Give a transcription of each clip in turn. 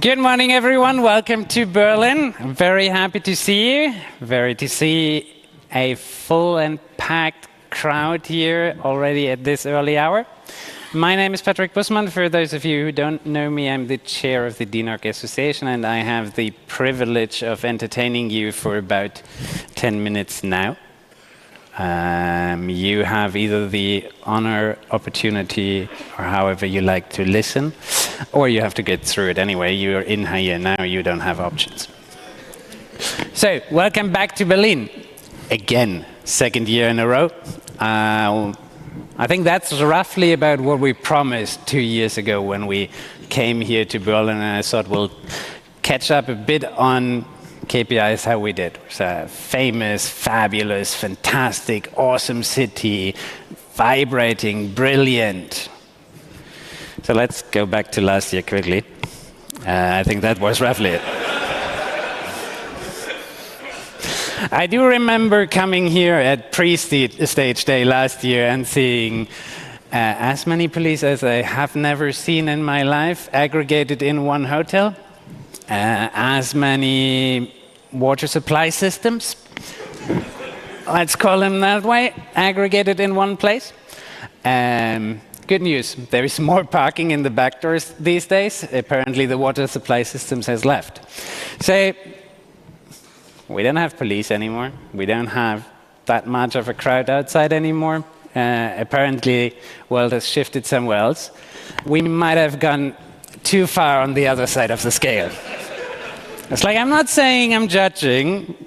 Good morning, everyone. Welcome to Berlin. I'm very happy to see you. Very to see a full and packed crowd here already at this early hour. My name is Patrick Bussmann. For those of you who don't know me, I'm the chair of the DINOG Association, and I have the privilege of entertaining you for about 10 minutes now. You have either the honor, opportunity, or however you like to listen, or you have to get through it anyway. You're in here now, you don't have options. So, welcome back to Berlin. Again, second year in a row. I think that's roughly about what we promised 2 years ago when we came here to Berlin, and I thought we'll catch up a bit on KPIs, how we did. It's a famous, fabulous, fantastic, awesome city, vibrating, brilliant. So let's go back to last year quickly. I think that was roughly it. I do remember coming here at pre-stage day last year and seeing as many police as I have never seen in my life aggregated in one hotel. As many water supply systems, let's call them that way, aggregated in one place. Good news, there is more parking in the back doors these days. Apparently the water supply systems has left. So we don't have police anymore. We don't have that much of a crowd outside anymore. Apparently, world has shifted somewhere else. We might have gone too far on the other side of the scale. It's like, I'm not saying I'm judging.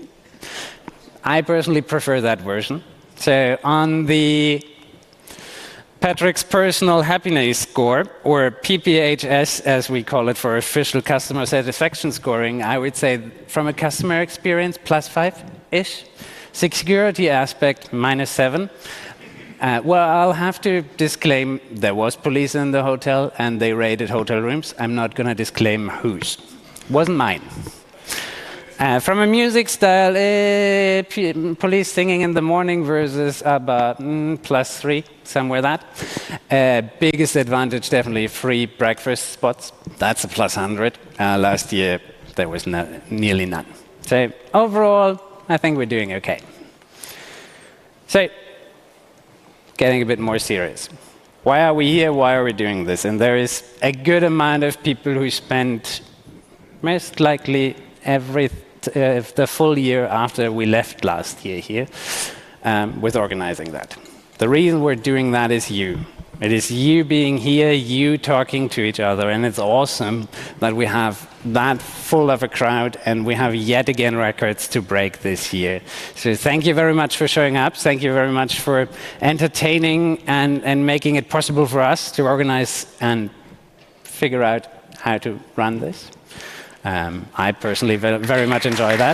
I personally prefer that version. So on the Patrick's Personal Happiness Score, or PPHS as we call it for official customer satisfaction scoring, I would say from a customer experience, +5-ish. Security aspect, -7. Well, I'll have to disclaim there was police in the hotel and they raided hotel rooms. I'm not going to disclaim whose. Wasn't mine. From a music style, police singing in the morning versus ABBA, +3, somewhere that. Biggest advantage, definitely free breakfast spots. That's a +100. Last year, there was nearly none. So overall, I think we're doing okay. So, getting a bit more serious. Why are we here? Why are we doing this? And there is a good amount of people who spend most likely the full year after we left last year here with organizing that. The reason we're doing that is you. It is you being here, you talking to each other, and it's awesome that we have that full of a crowd and we have yet again records to break this year. So thank you very much for showing up. Thank you very much for entertaining and making it possible for us to organize and figure out how to run this. I personally very much enjoy that.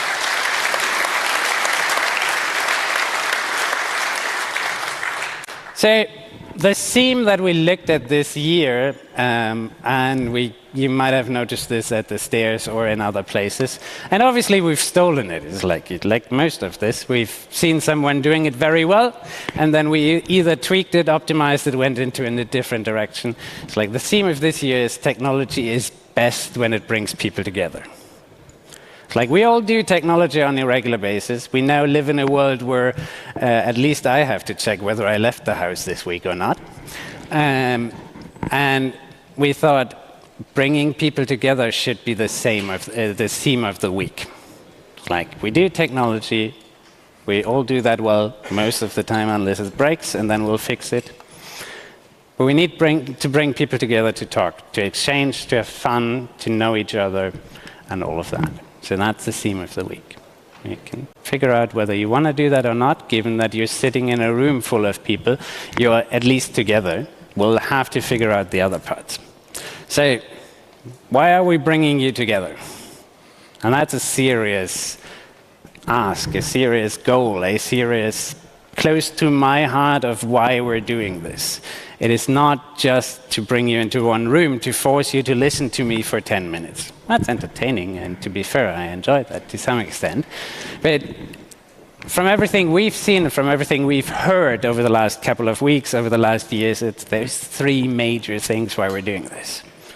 So the theme that we looked at this year, and you might have noticed this at the stairs or in other places, and obviously we've stolen it. It's like most of this. We've seen someone doing it very well, and then we either tweaked it, optimized it, went into a different direction. It's like the theme of this year is technology is best when it brings people together. It's like we all do technology on a regular basis. We now live in a world where at least I have to check whether I left the house this week or not. And we thought bringing people together should be the theme of the week. Like we do technology, we all do that well most of the time unless it breaks, and then we'll fix it. But we need to bring people together to talk, to exchange, to have fun, to know each other, and all of that. So that's the theme of the week. You can figure out whether you want to do that or not, given that you're sitting in a room full of people, you're at least together. We'll have to figure out the other parts. So, why are we bringing you together? And that's a serious ask, a serious goal, a serious close to my heart of why we're doing this. It is not just to bring you into one room to force you to listen to me for 10 minutes. That's entertaining, and to be fair, I enjoy that to some extent. But from everything we've seen, from everything we've heard over the last couple of weeks, over the last years, there's three major things why we're doing this.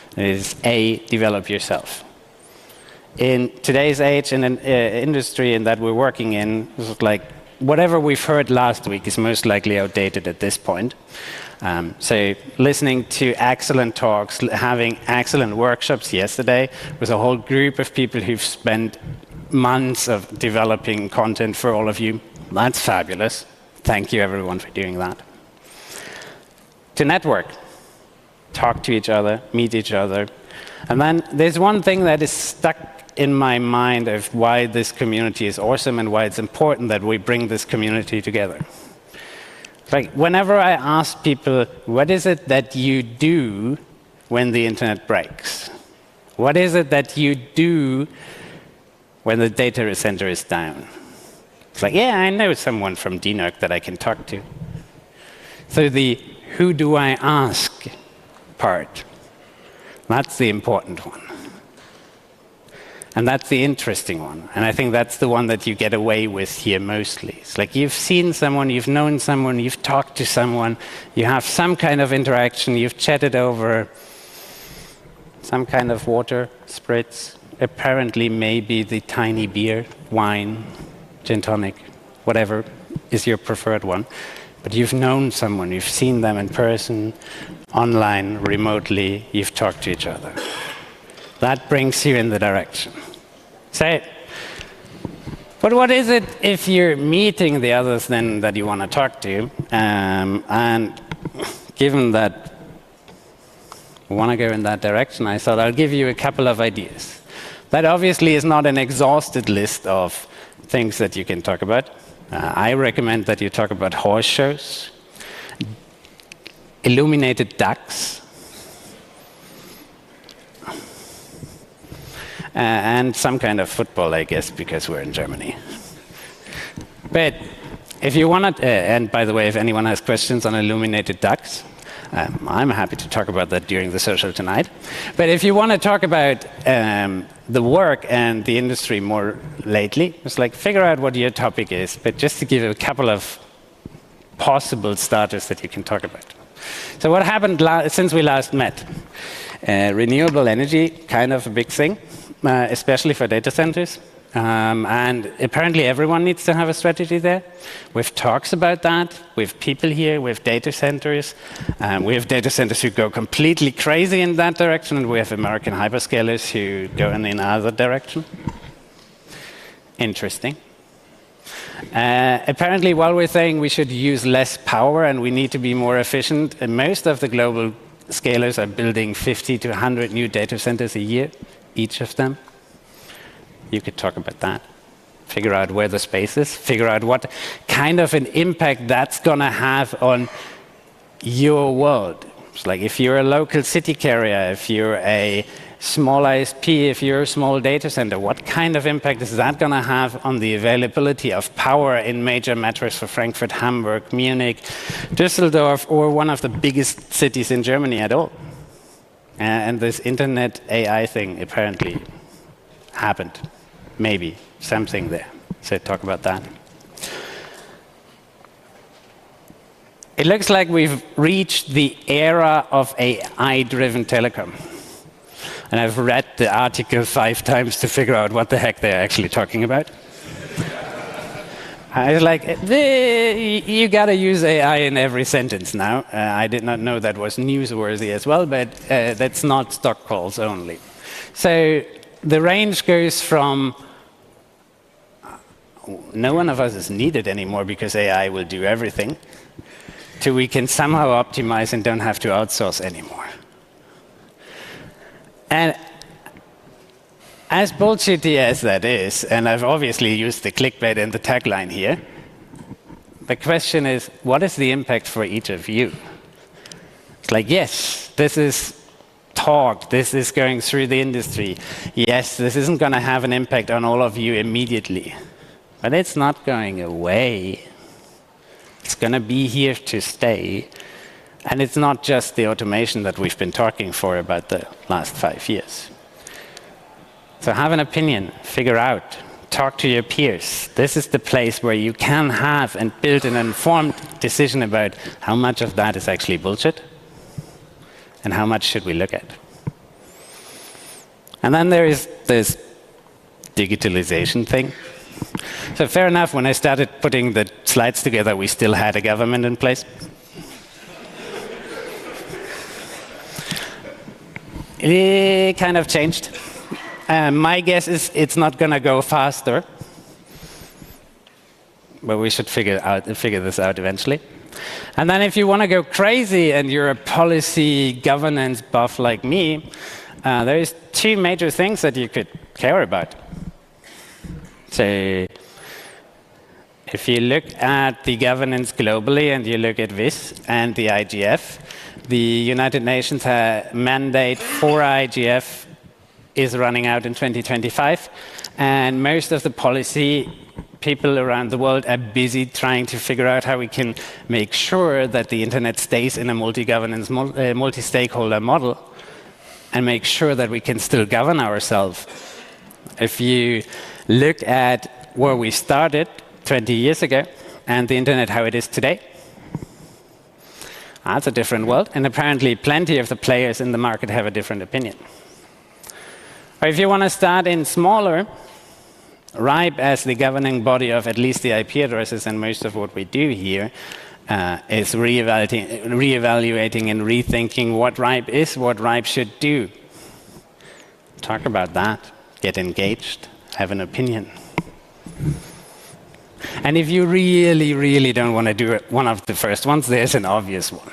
is A, develop yourself. In today's age and industry in that we're working in, it's like whatever we've heard last week is most likely outdated at this point. So listening to excellent talks, having excellent workshops yesterday with a whole group of people who've spent months of developing content for all of you. That's fabulous. Thank you everyone for doing that. To network, talk to each other, meet each other. And then there's one thing that is stuck in my mind of why this community is awesome and why it's important that we bring this community together. Like whenever I ask people, what is it that you do when the internet breaks? What is it that you do when the data center is down? It's like, yeah, I know someone from DNUG that I can talk to. So the who do I ask part, that's the important one. And that's the interesting one. And I think that's the one that you get away with here mostly. It's like you've seen someone, you've known someone, you've talked to someone, you have some kind of interaction, you've chatted over some kind of water, spritz, apparently maybe the tiny beer, wine, gin tonic, whatever is your preferred one. But you've known someone, you've seen them in person, online, remotely, you've talked to each other. That brings you in the direction. Say, but what is it if you're meeting the others then that you want to talk to? And given that we want to go in that direction, I thought I'll give you a couple of ideas. That obviously is not an exhausted list of things that you can talk about. I recommend that you talk about horse shows, illuminated ducks, and some kind of football, I guess, because we're in Germany. But if you want to, and by the way, if anyone has questions on illuminated ducks, I'm happy to talk about that during the social tonight. But if you want to talk about the work and the industry more lately, it's like figure out what your topic is, but just to give you a couple of possible starters that you can talk about. So what happened since we last met? Renewable energy, kind of a big thing. Especially for data centers. And apparently everyone needs to have a strategy there. We have talks about that. We have people here. We have data centers. We have data centers who go completely crazy in that direction, and we have American hyperscalers who go in another direction. Interesting. Apparently, while we're saying we should use less power and we need to be more efficient, most of the global scalers are building 50 to 100 new data centers a year. Each of them. You could talk about that. Figure out where the space is. Figure out what kind of an impact that's going to have on your world. It's like if you're a local city carrier, if you're a small ISP, if you're a small data center, what kind of impact is that going to have on the availability of power in major metros for Frankfurt, Hamburg, Munich, Düsseldorf, or one of the biggest cities in Germany at all? And this internet AI thing apparently happened. Maybe something there. So talk about that. It looks like we've reached the era of AI-driven telecom. And I've read the article 5 times to figure out what the heck they're actually talking about. I was like, you got to use AI in every sentence now. I did not know that was newsworthy as well, but that's not stock calls only. So the range goes from no one of us is needed anymore because AI will do everything, to we can somehow optimize and don't have to outsource anymore. And as bullshitty as that is, and I've obviously used the clickbait and the tagline here, the question is, what is the impact for each of you? It's like, yes, this is talk, this is going through the industry. Yes, this isn't going to have an impact on all of you immediately, but it's not going away. It's going to be here to stay. And it's not just the automation that we've been talking for about the last 5 years. So have an opinion, figure out, talk to your peers. This is the place where you can have and build an informed decision about how much of that is actually bullshit and how much should we look at. And then there is this digitalization thing. So fair enough, when I started putting the slides together, we still had a government in place. It kind of changed. My guess is it's not going to go faster, but we should figure this out eventually. And then if you want to go crazy and you're a policy governance buff like me, there's two major things that you could care about. So if you look at the governance globally and you look at WIS and the IGF, the United Nations mandate for IGF is running out in 2025, and most of the policy people around the world are busy trying to figure out how we can make sure that the internet stays in a multi-governance, multi-stakeholder model, and make sure that we can still govern ourselves. If you look at where we started 20 years ago and the internet how it is today, that's a different world, and apparently plenty of the players in the market have a different opinion. Or if you want to start in smaller, RIPE, as the governing body of at least the IP addresses and most of what we do here, is reevaluating and rethinking what RIPE is, what RIPE should do. Talk about that, get engaged, have an opinion. And if you really, really don't want to do it, one of the first ones, there's an obvious one.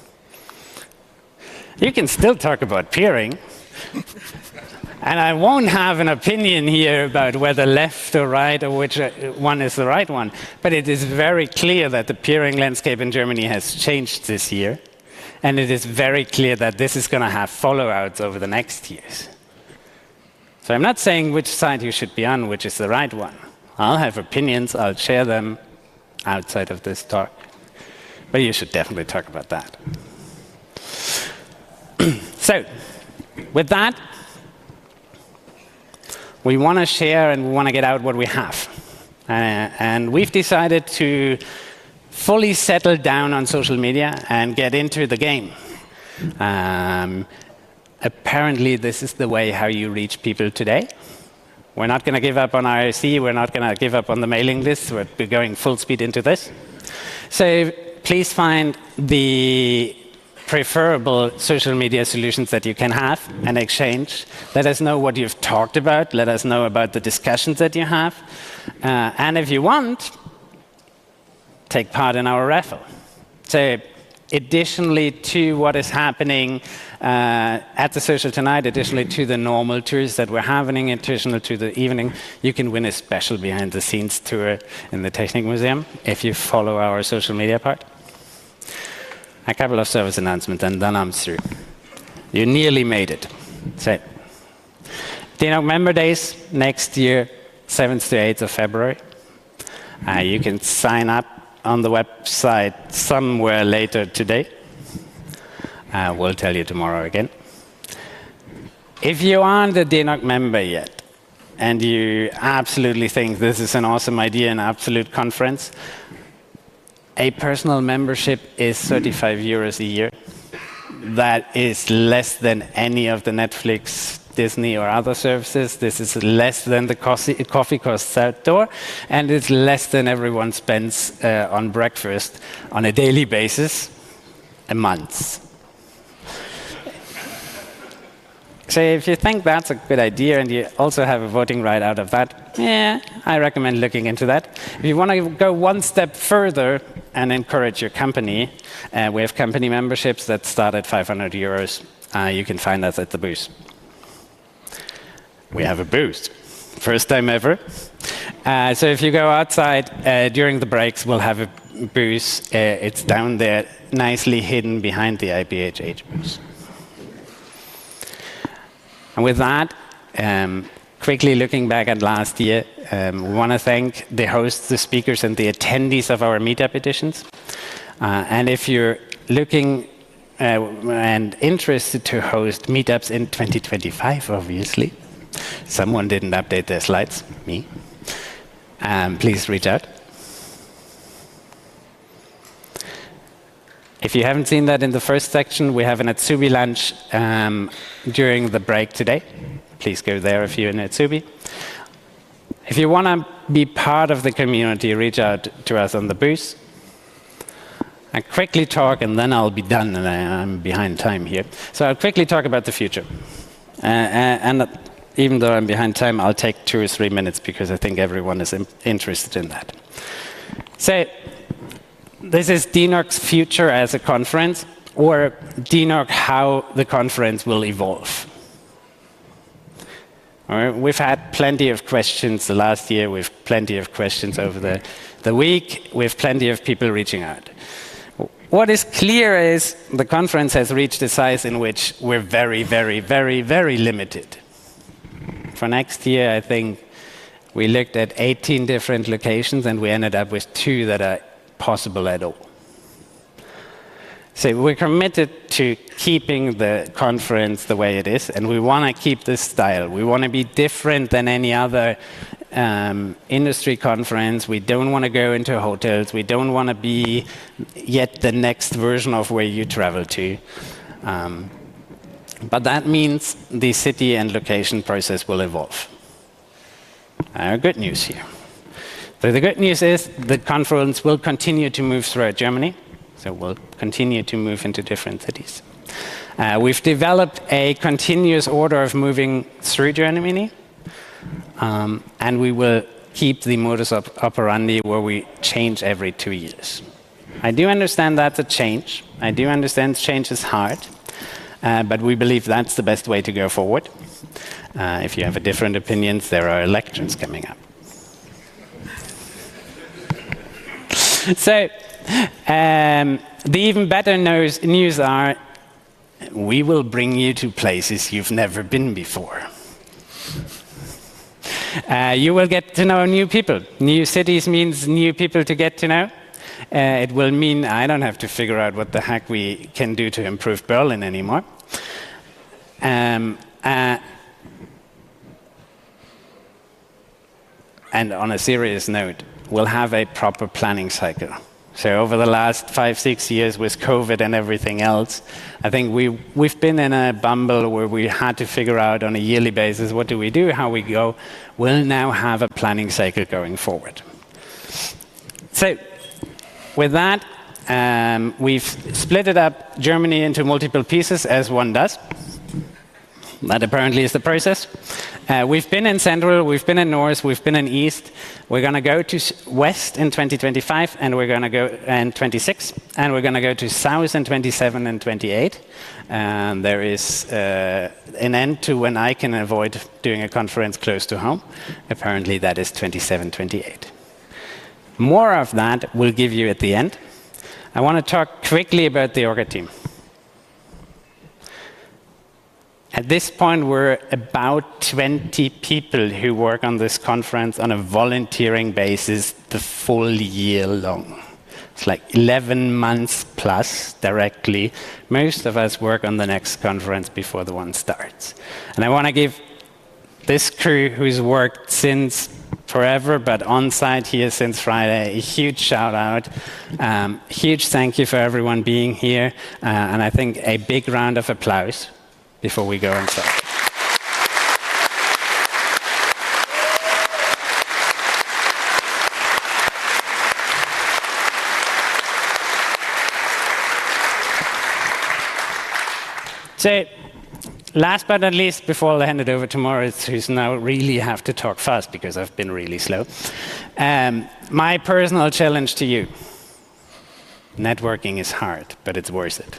You can still talk about peering. And I won't have an opinion here about whether left or right or which one is the right one. But it is very clear that the peering landscape in Germany has changed this year. And it is very clear that this is going to have follow-outs over the next years. So I'm not saying which side you should be on, which is the right one. I'll have opinions, I'll share them outside of this talk. But you should definitely talk about that. So, with that, we want to share and we want to get out what we have. And we've decided to fully settle down on social media and get into the game. Apparently, this is the way how you reach people today. We're not going to give up on IRC. We're not going to give up on the mailing list. We're going full speed into this. So please find the preferable social media solutions that you can have and exchange. Let us know what you've talked about. Let us know about the discussions that you have. And if you want, take part in our raffle. So additionally to what is happening at the Social Tonight, additionally to the normal tours that we're having, additional to the evening, you can win a special behind-the-scenes tour in the Technik Museum if you follow our social media part. A couple of service announcements, and then I'm through. You nearly made it. So, DENOG Member Days next year, 7th to 8th of February. You can sign up on the website somewhere later today. We'll tell you tomorrow again. If you aren't a DENOG member yet, and you absolutely think this is an awesome idea, an absolute conference, a personal membership is 35 euros a year. That is less than any of the Netflix, Disney, or other services. This is less than the coffee costs outdoor, and it's less than everyone spends on breakfast on a daily basis a month. So if you think that's a good idea and you also have a voting right out of that, yeah, I recommend looking into that. If you want to go one step further and encourage your company, we have company memberships that start at 500 euros. You can find us at the booth. We have a booth. First time ever. So if you go outside during the breaks, we'll have a booth. It's down there, nicely hidden behind the IPHH booth. And with that, quickly looking back at last year, we want to thank the hosts, the speakers, and the attendees of our meetup editions. And if you're looking and interested to host meetups in 2025, obviously, someone didn't update their slides, me, please reach out. If you haven't seen that in the first section, we have an Atsubi lunch during the break today. please go there if you're in Etsubi. If you want to be part of the community, reach out to us on the booth. I quickly talk, and then I'll be done, and I'm behind time here. So I'll quickly talk about the future. And even though I'm behind time, I'll take 2 or 3 minutes because I think everyone is interested in that. So this is DNOG's future as a conference, or DNOG how the conference will evolve. All right, we've had plenty of questions the last year. We've plenty of questions over the week. We have plenty of people reaching out. What is clear is the conference has reached a size in which we're very, very, very, very limited. For next year, I think we looked at 18 different locations, and we ended up with 2 that are possible at all. So we're committed to keeping the conference the way it is, and we want to keep this style. We want to be different than any other industry conference. We don't want to go into hotels. We don't want to be yet the next version of where you travel to. But that means the city and location process will evolve. Good news here. So the good news is the conference will continue to move throughout Germany. So we'll continue to move into different cities. We've developed a continuous order of moving through Germany. And we will keep the modus operandi where we change every 2 years. I do understand that's a change. I do understand change is hard. But we believe that's the best way to go forward. If you have different opinions, there are elections coming up. So the even better news are we will bring you to places you've never been before. You will get to know new people. New cities means new people to get to know. It will mean I don't have to figure out what the heck we can do to improve Berlin anymore. And on a serious note, we'll have a proper planning cycle. So over the last 5-6 years with COVID and everything else, I think we've been in a bumble where we had to figure out on a yearly basis what do we do, how we go. We'll now have a planning cycle going forward. So with that, we've split it up Germany into multiple pieces, as one does. That apparently is the process. We've been in Central, we've been in North, we've been in East. We're going to go to West in 2025, and we're going to go in 26, and we're going to go to South in 27 and 28. And there is an end to when I can avoid doing a conference close to home. Apparently that is 27, 28. More of that we'll give you at the end. I want to talk quickly about the Orga team. At this point, we're about 20 people who work on this conference on a volunteering basis the full year long. It's like 11 months plus directly. Most of us work on the next conference before the one starts. And I want to give this crew who's worked since forever, but on site here since Friday, a huge shout out. Huge thank you for everyone being here. And I think a big round of applause before we go inside. So, last but not least, before I hand it over to Moritz, who's now really have to talk fast because I've been really slow. My personal challenge to you: networking is hard, but it's worth it.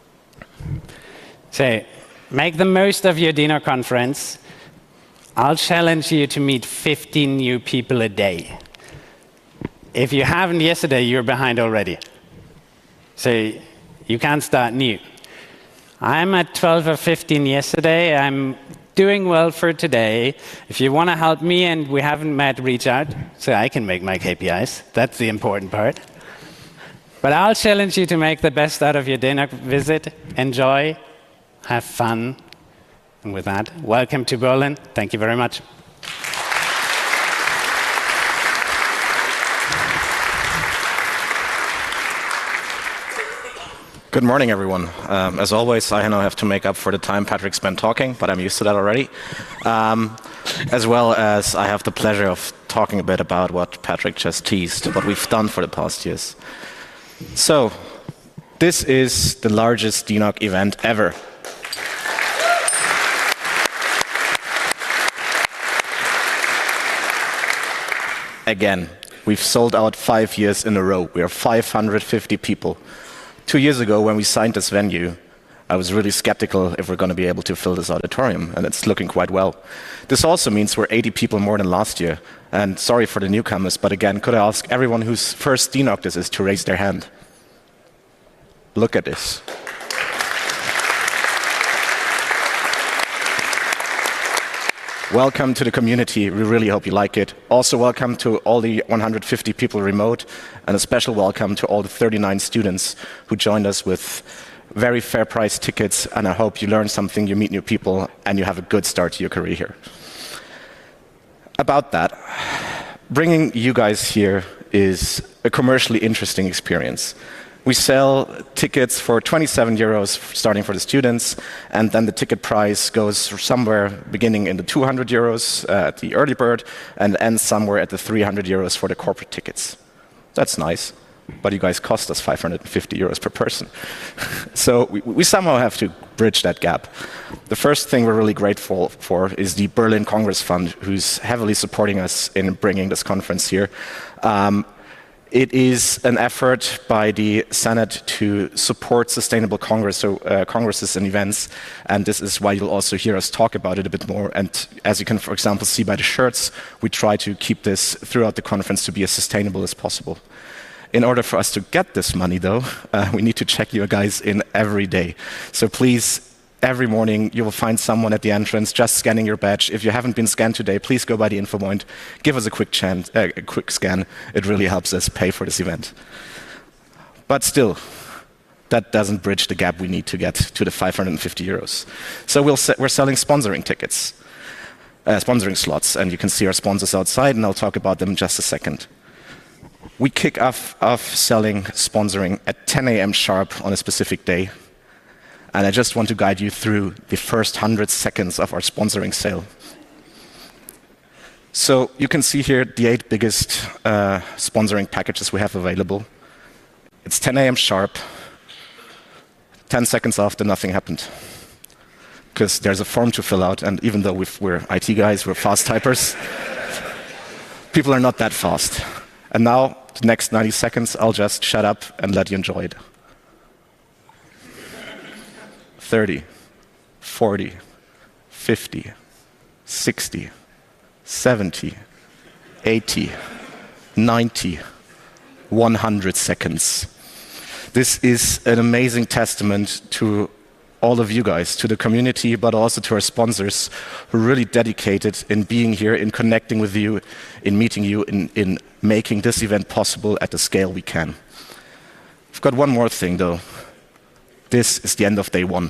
So, make the most of your DNOG conference. I'll challenge you to meet 15 new people a day. If you haven't yesterday, you're behind already. So you can't start new. I'm at 12 or 15 yesterday. I'm doing well for today. If you want to help me and we haven't met, reach out so I can make my KPIs. That's the important part. But I'll challenge you to make the best out of your DNOG visit. Enjoy. Have fun. And with that, welcome to Berlin. Thank you very much. Good morning, everyone. As always, I now have to make up for the time Patrick spent talking, but I'm used to that already. As well as I have the pleasure of talking a bit about what Patrick just teased, what we've done for the past years. So, this is the largest DNOG event ever. Again, we've sold out 5 years in a row. We are 550 people. 2 years ago, when we signed this venue, I was really skeptical if we're going to be able to fill this auditorium, and it's looking quite well. This also means we're 80 people more than last year. And sorry for the newcomers, but again, could I ask everyone whose first DNOG this is to raise their hand? Look at this. Welcome to the community. We really hope you like it. Also, welcome to all the 150 people remote, and a special welcome to all the 39 students who joined us with very fair price tickets, and I hope you learn something, you meet new people, and you have a good start to your career here. About that, bringing you guys here is a commercially interesting experience. We sell tickets for 27 euros starting for the students, and then the ticket price goes somewhere beginning in the 200 euros at the early bird and ends somewhere at the 300 euros for the corporate tickets. That's nice, but you guys cost us 550 euros per person. So we somehow have to bridge that gap. The first thing we're really grateful for is the Berlin Congress Fund, who's heavily supporting us in bringing this conference here. It is an effort by the Senate to support sustainable congresses and events, and this is why you'll also hear us talk about it a bit more. And as you can, for example, see by the shirts, we try to keep this throughout the conference to be as sustainable as possible. In order for us to get this money, though, we need to check you guys in every day. So please, every morning, you will find someone at the entrance just scanning your badge. If you haven't been scanned today, please go by the info point. Give us a quick scan. It really helps us pay for this event. But still, that doesn't bridge the gap we need to get to the 550 euros. So we're selling sponsoring tickets, sponsoring slots, and you can see our sponsors outside, and I'll talk about them in just a second. We kick off selling sponsoring at 10 a.m. sharp on a specific day. And I just want to guide you through the first 100 seconds of our sponsoring sale. So you can see here the 8 biggest sponsoring packages we have available. It's 10 a.m. sharp. 10 seconds after, nothing happened. Because there's a form to fill out, and even though we're IT guys, we're fast typers, people are not that fast. And now, the next 90 seconds, I'll just shut up and let you enjoy it. 30, 40, 50, 60, 70, 80, 90, 100 seconds. This is an amazing testament to all of you guys, to the community, but also to our sponsors who are really dedicated in being here, in connecting with you, in meeting you, in making this event possible at the scale we can. I've got one more thing, though. This is the end of day one.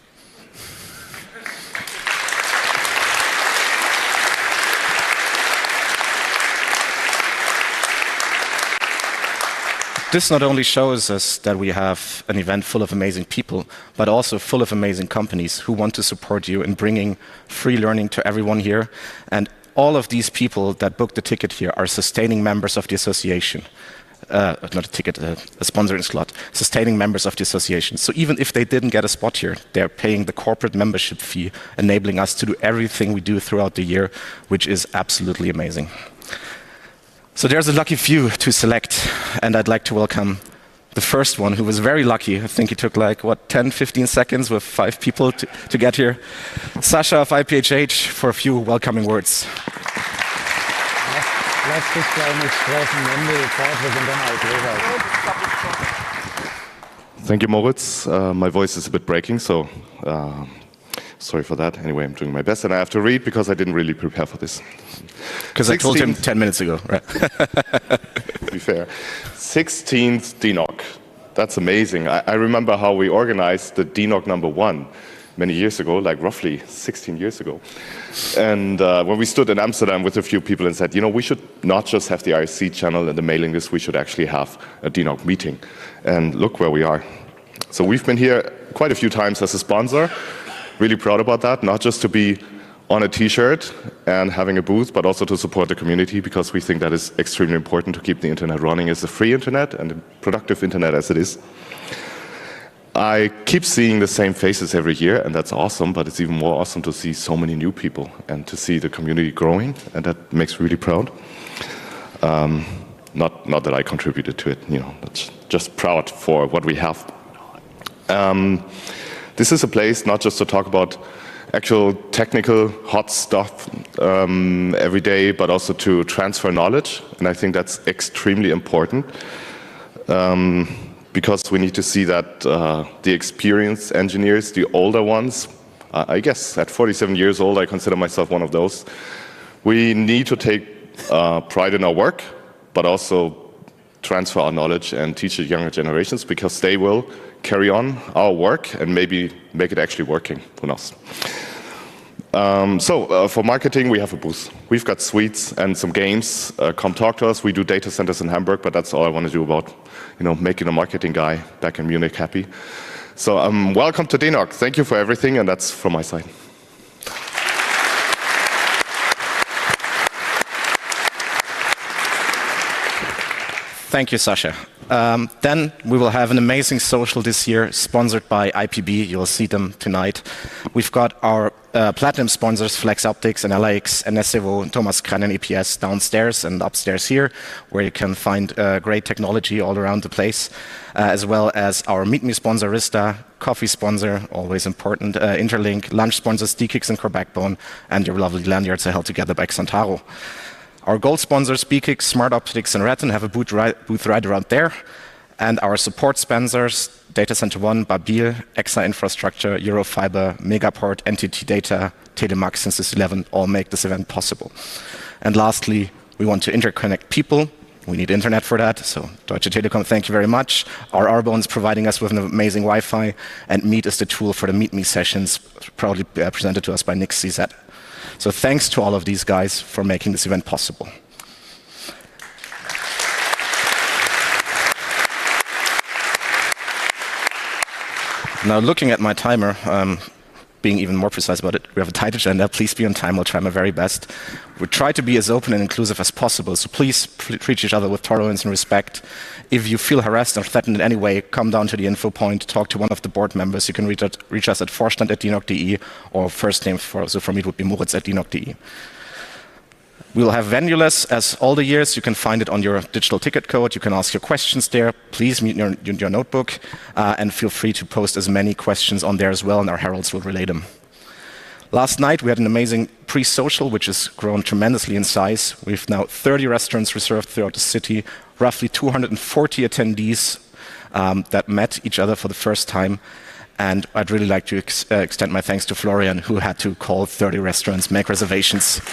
This not only shows us that we have an event full of amazing people, but also full of amazing companies who want to support you in bringing free learning to everyone here. And all of these people that booked the ticket here are sustaining members of the association. Not a ticket, a sponsoring slot, sustaining members of the association. So even if they didn't get a spot here, they're paying the corporate membership fee, enabling us to do everything we do throughout the year, which is absolutely amazing. So there's a lucky few to select, and I'd like to welcome the first one who was very lucky. I think he took 10, 15 seconds with 5 people to get here. Sasha of IPHH for a few welcoming words. Thank you, Moritz. My voice is a bit breaking, so sorry for that. Anyway, I'm doing my best, and I have to read because I didn't really prepare for this. Because I told him 10 minutes ago, right? To be fair. 16th DNOG. That's amazing. I remember how we organized the DNOG number 1 many years ago, like roughly 16 years ago. And when we stood in Amsterdam with a few people and said, we should not just have the IRC channel and the mailing list, we should actually have a DNOG meeting. And look where we are. So we've been here quite a few times as a sponsor. Really proud about that, not just to be on a t-shirt and having a booth, but also to support the community, because we think that is extremely important to keep the internet running as a free internet and a productive internet as it is. I keep seeing the same faces every year, and that's awesome, but it's even more awesome to see so many new people and to see the community growing, and that makes me really proud. Not that I contributed to it, that's just proud for what we have. This is a place not just to talk about actual technical hot stuff every day, but also to transfer knowledge, and I think that's extremely important. Because we need to see that the experienced engineers, the older ones, I guess at 47 years old, I consider myself one of those. We need to take pride in our work, but also transfer our knowledge and teach the younger generations, because they will carry on our work and maybe make it actually working. Who knows? For marketing, we have a booth. We've got suites and some games. Come talk to us. We do data centers in Hamburg, but that's all I want to do about, making a marketing guy back in Munich happy. So welcome to DENOG. Thank you for everything, and that's from my side. Thank you, Sasha. Then we will have an amazing social this year, sponsored by IPB. You'll see them tonight. We've got our platinum sponsors, Flex Optics and LAX, and NSEVO, Thomas Kran and EPS downstairs and upstairs here, where you can find great technology all around the place, as well as our Meet Me sponsor, Rista, coffee sponsor, always important, Interlink, lunch sponsors, DKIX and Core Backbone, and your lovely lanyards are held together by Xantaro. Our gold sponsors, BKIX, Smart Optics, and Ratten, have a booth right around there. And our support sponsors, Data Center One, Babil, EXA Infrastructure, Eurofiber, Megaport, NTT Data, Telemax, and Sys11 all make this event possible. And lastly, we want to interconnect people. We need internet for that, so Deutsche Telekom, thank you very much. Our Arbon is providing us with an amazing Wi-Fi, and Meet is the tool for the Meet Me sessions, proudly presented to us by Nick CZ. So thanks to all of these guys for making this event possible. Now, looking at my timer, being even more precise about it, we have a tight agenda. Please be on time. I'll try my very best. We try to be as open and inclusive as possible, so please treat each other with tolerance and respect. If you feel harassed or threatened in any way, come down to the info point, talk to one of the board members. You can reach us at vorstand@denog.de, or first name for me it would be Moritz@denog.de. We'll have Venuless as all the years. You can find it on your digital ticket code. You can ask your questions there. Please meet your notebook, and feel free to post as many questions on there as well, and our heralds will relay them. Last night, we had an amazing pre-social, which has grown tremendously in size. We've now 30 restaurants reserved throughout the city, roughly 240 attendees that met each other for the first time. And I'd really like to extend my thanks to Florian, who had to call 30 restaurants, make reservations.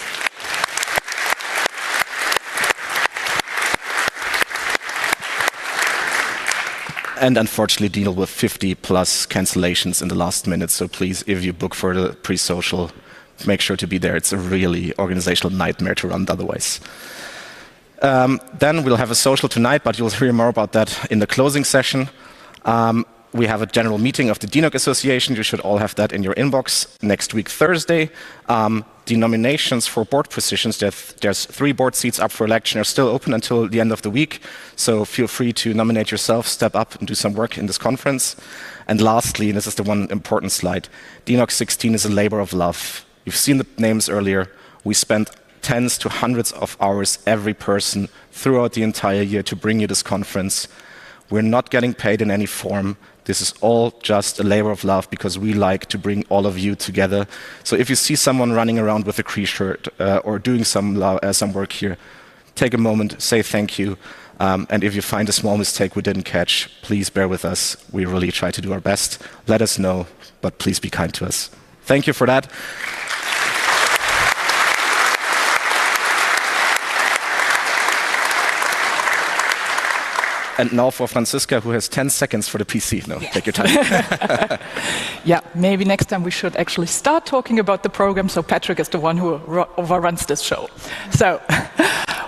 And unfortunately deal with 50 plus cancellations in the last minute. So please, if you book for the pre-social, make sure to be there. It's a really organizational nightmare to run otherwise. Then we'll have a social tonight, but you'll hear more about that in the closing session. We have a general meeting of the DENOG Association. You should all have that in your inbox next week, Thursday. The nominations for board positions, there's 3 board seats up for election, are still open until the end of the week. So feel free to nominate yourself, step up and do some work in this conference. And lastly, and this is the one important slide, DENOG 16 is a labor of love. You've seen the names earlier. We spent tens to hundreds of hours, every person, throughout the entire year to bring you this conference. We're not getting paid in any form. This is all just a labor of love because we like to bring all of you together. So if you see someone running around with a Cree shirt or doing some work here, take a moment, say thank you. And if you find a small mistake we didn't catch, please bear with us. We really try to do our best. Let us know, but please be kind to us. Thank you for that. And now for Franziska, who has 10 seconds for the PC. No, yes. Take your time. Yeah, maybe next time we should actually start talking about the program, so Patrick is the one who overruns this show. So,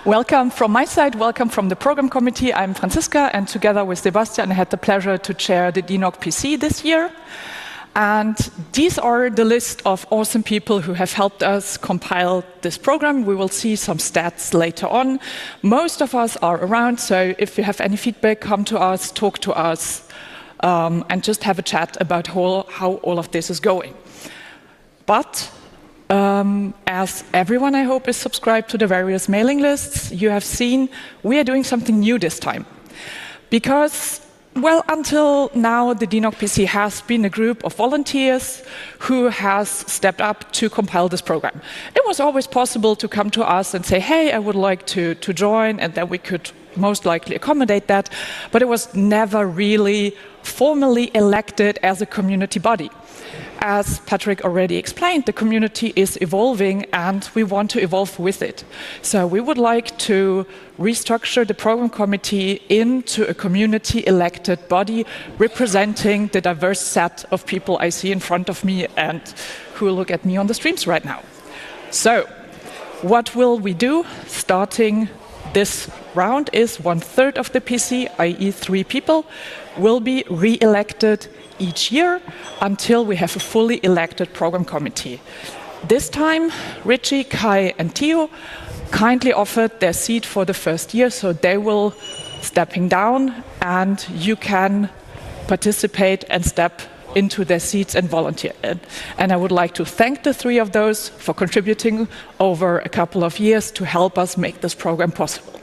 Welcome from my side, welcome from the program committee. I'm Franziska, and together with Sebastian, I had the pleasure to chair the DNOG PC this year. And these are the list of awesome people who have helped us compile this program. We will see some stats later on. Most of us are around, so if you have any feedback, come to us, talk to us, and just have a chat about how all of this is going. But as everyone, I hope, is subscribed to the various mailing lists, you have seen we are doing something new this time. Because, well, until now, the DNOG PC has been a group of volunteers who has stepped up to compile this program. It was always possible to come to us and say, hey, I would like to join, and then we could most likely accommodate that, but it was never really formally elected as a community body. As Patrick already explained, the community is evolving and we want to evolve with it. So we would like to restructure the program committee into a community elected body representing the diverse set of people I see in front of me and who look at me on the streams right now. So what will we do starting this round is 1/3 of the PC, i.e. 3 people, will be re-elected each year until we have a fully elected program committee. This time, Richie, Kai, and Theo kindly offered their seat for the first year, so they will stepping down, and you can participate and step into their seats and volunteer. And I would like to thank the 3 of those for contributing over a couple of years to help us make this program possible.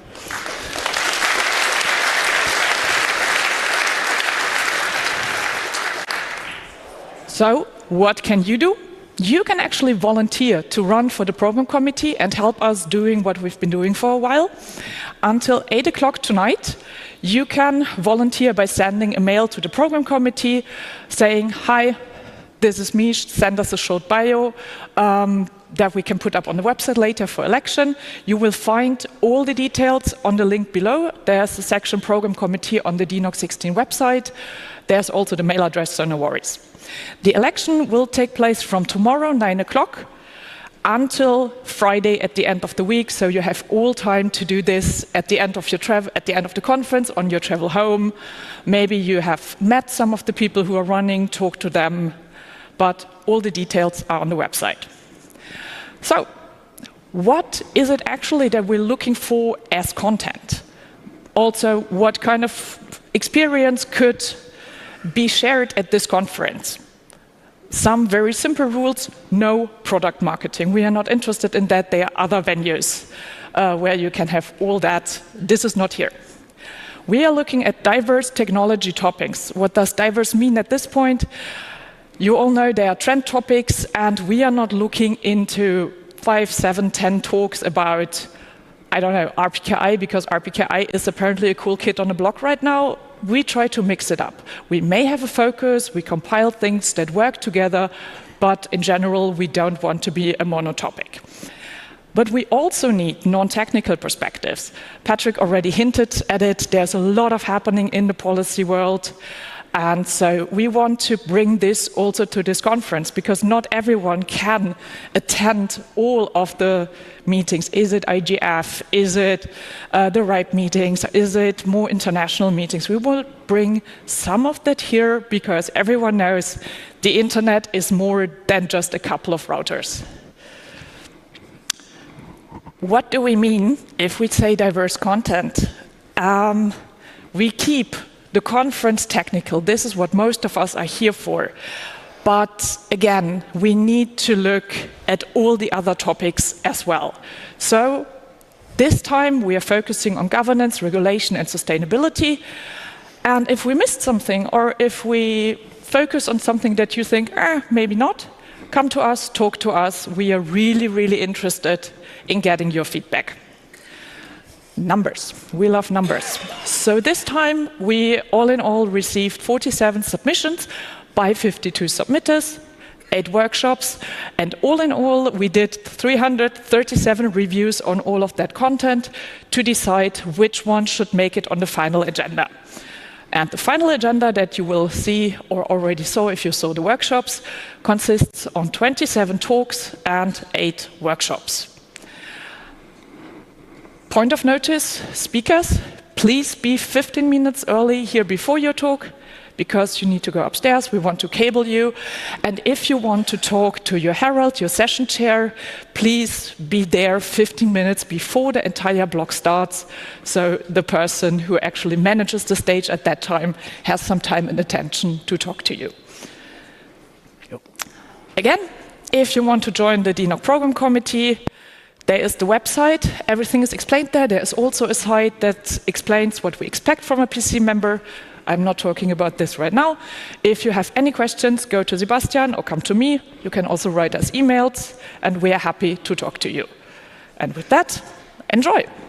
So, what can you do? You can actually volunteer to run for the program committee and help us doing what we've been doing for a while. Until 8 o'clock tonight, you can volunteer by sending a mail to the program committee saying, hi, this is me, send us a short bio that we can put up on the website later for election. You will find all the details on the link below. There's a section program committee on the DNOG 16 website. There's also the mail address, so no worries. The election will take place from tomorrow, 9 o'clock, until Friday at the end of the week, so you have all time to do this at the end of your at the end of the conference, on your travel home. Maybe you have met some of the people who are running, talk to them, but all the details are on the website. So, what is it actually that we're looking for as content? Also, what kind of experience could be shared at this conference? Some very simple rules: no product marketing. We are not interested in that. There are other venues where you can have all that. This is not here. We are looking at diverse technology topics. What does diverse mean at this point? You all know there are trend topics, and we are not looking into 5, 7, 10 talks about, I don't know, RPKI, because RPKI is apparently a cool kid on the block right now. We try to mix it up. We may have a focus, we compile things that work together, but in general, we don't want to be a monotopic. But we also need non-technical perspectives. Patrick already hinted at it. There's a lot of happening in the policy world. And so we want to bring this also to this conference, because not everyone can attend all of the meetings. Is it IGF? Is it the RIPE meetings? Is it more international meetings? We will bring some of that here, because everyone knows the internet is more than just a couple of routers. What do we mean if we say diverse content? We keep the conference technical. This is what most of us are here for. But again, we need to look at all the other topics as well. So this time we are focusing on governance, regulation, and sustainability. And if we missed something, or if we focus on something that you think, maybe not, come to us, talk to us. We are really, really interested in getting your feedback. Numbers. We love numbers. So this time we all in all received 47 submissions by 52 submitters, 8 workshops, and all in all we did 337 reviews on all of that content to decide which one should make it on the final agenda. And the final agenda that you will see, or already saw if you saw the workshops, consists on 27 talks and 8 workshops. Point of notice, speakers, please be 15 minutes early here before your talk, because you need to go upstairs, we want to cable you. And if you want to talk to your herald, your session chair, please be there 15 minutes before the entire block starts, so the person who actually manages the stage at that time has some time and attention to talk to you. Again, if you want to join the DNOG Program Committee, there is the website, everything is explained there. There is also a site that explains what we expect from a PC member. I'm not talking about this right now. If you have any questions, go to Sebastian or come to me. You can also write us emails, and we are happy to talk to you. And with that, enjoy.